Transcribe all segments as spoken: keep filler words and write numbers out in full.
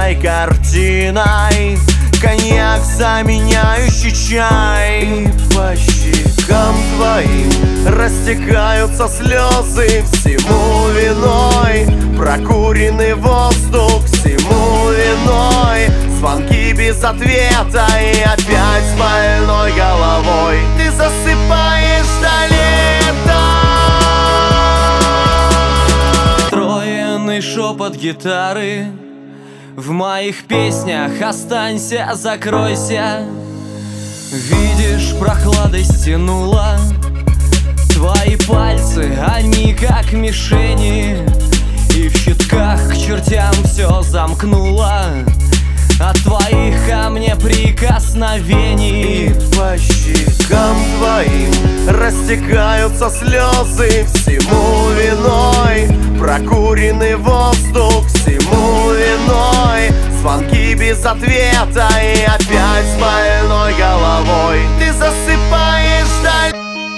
черной картиной, коньяк, заменяющий чай. По щекам твоим растекаются слезы, всему виной прокуренный воздух, всему виной звонки без ответа и опять с больной головой ты засыпаешь до лета. Встроенный шепот гитары в моих песнях: останься, закройся. Видишь, прохладой стянула твои пальцы, они как мишени, и в щитках к чертям все замкнуло от твоих ко мне прикосновений. И по щекам твоим растекаются слезы, всему виной прокуренный воздух, всему виной звонки без ответа и опять с больной головой ты засыпаешь даль.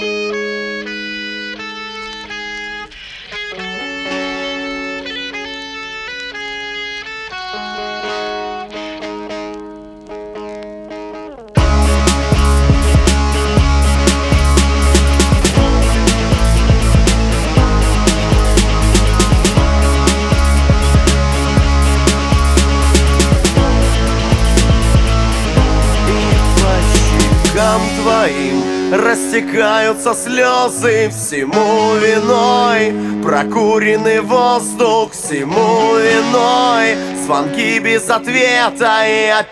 Твоим растекаются слезы, всему виной прокуренный воздух, всему виной звонки без ответа и опять